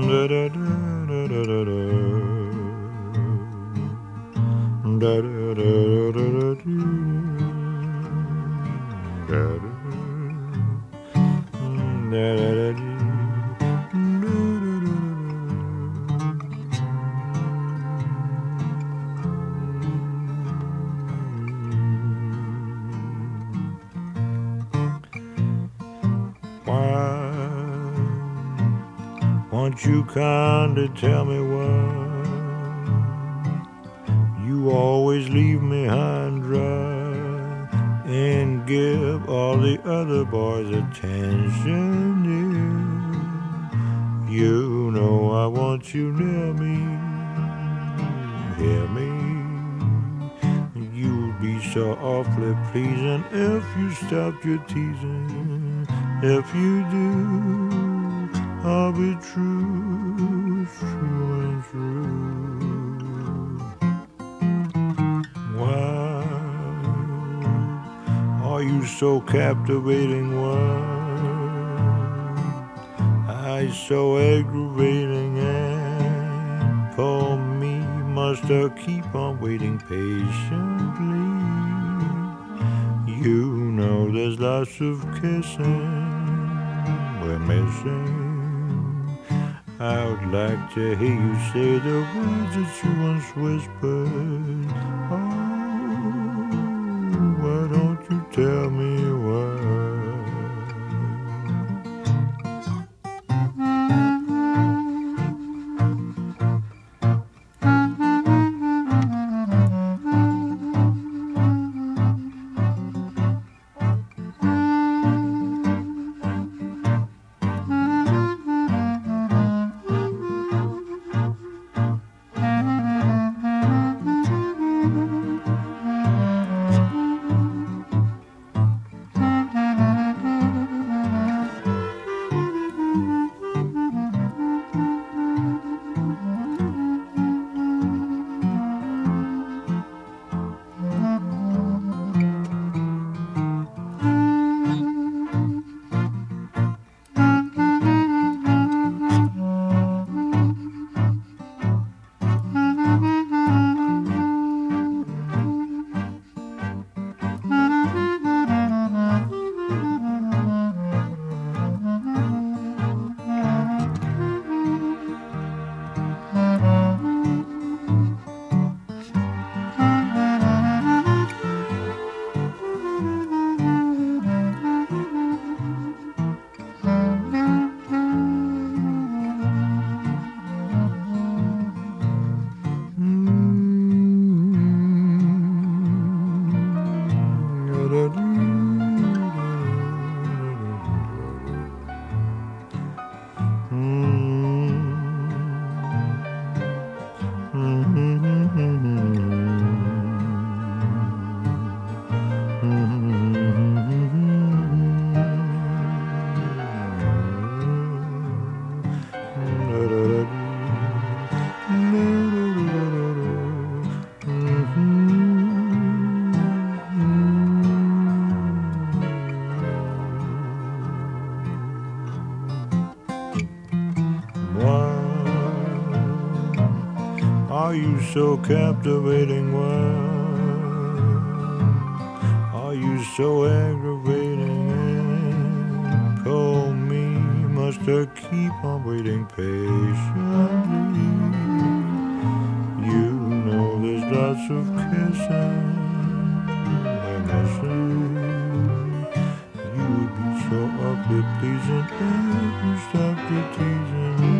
Won't you kindly tell me why you always leave me high and dry and give all the other boys attention? You know I want you near me, hear me. You'd be so awfully pleasing if you stopped your teasing. If you do, I'll be true, true and true. Why are you so captivating? Why are you so aggravating? And for me, must I keep on waiting patiently? You know there's lots of kissing we're missing. I would like to hear you say the words that you once whispered. Oh, why don't you tell me why? Are you so captivating? Why are you so aggravating? And call me, must I keep on waiting patiently? You know there's lots of kissing we're missing. You'd be so awfully pleasing if you stopped your teasing.